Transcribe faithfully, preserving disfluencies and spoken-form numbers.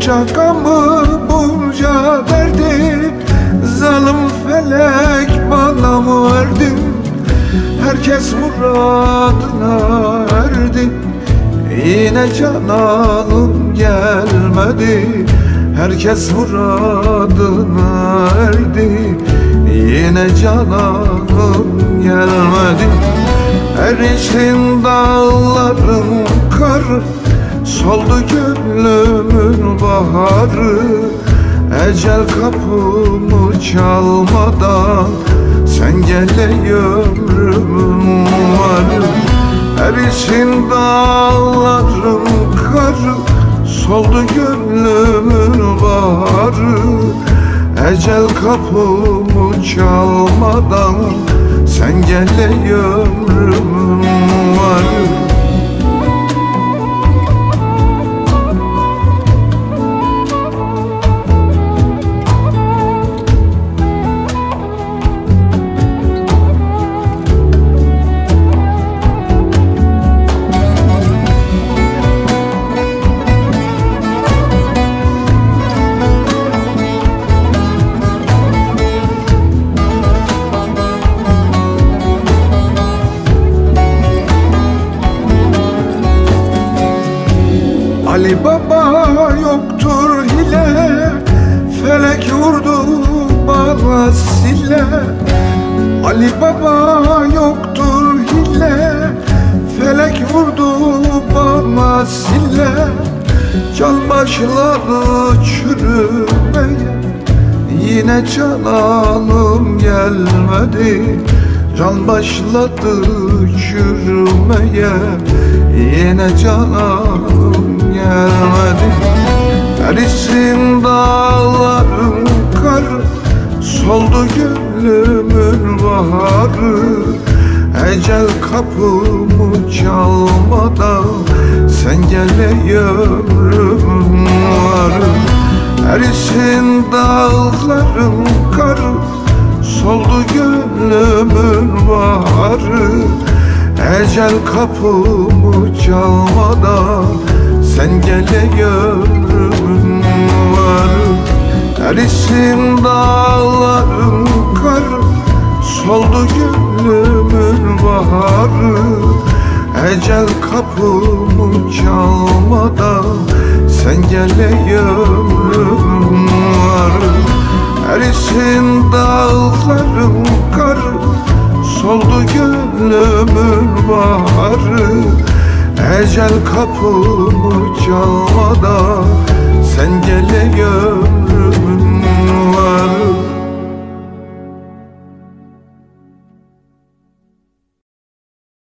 Bunca gamı, bunca derdi zalim felek bana mı verdi? Herkes muradına erdi, yine cananım gelmedi. Herkes muradına erdi, yine cananım gelmedi. Erişin dağların karı, soldu gönlümün baharı. Ecel kapımı çalmadan sen gele ömrümün varı. Erişin dağların karı, soldu gönlümün baharı. Ecel kapımı çalmadan sen gele ömrümün varı. Ali Baba yoktur hile, felek vurdu bana sile. Ali Baba yoktur hile, felek vurdu bana sile. Can başladı çürümeye, yine cananım gelmedi. Can başladı çürümeye, yine cananım gelmedi. Erisin dağların karı, soldu gönlümün baharı. Ecel kapımı çalmadan sen gele ömrümün varı. Erisin dağların karı, soldu gönlümün baharı. Ecel kapımı çalmadan sen gele ömrümün varı. Erisin dağların karı, soldu gönlümün baharı. Ecel kapımı çalmadan sen gele ömrümün varı. Erisin dağların karı, soldu gönlümün baharı. Ecel kapımı çalmadan sen gele ömrümün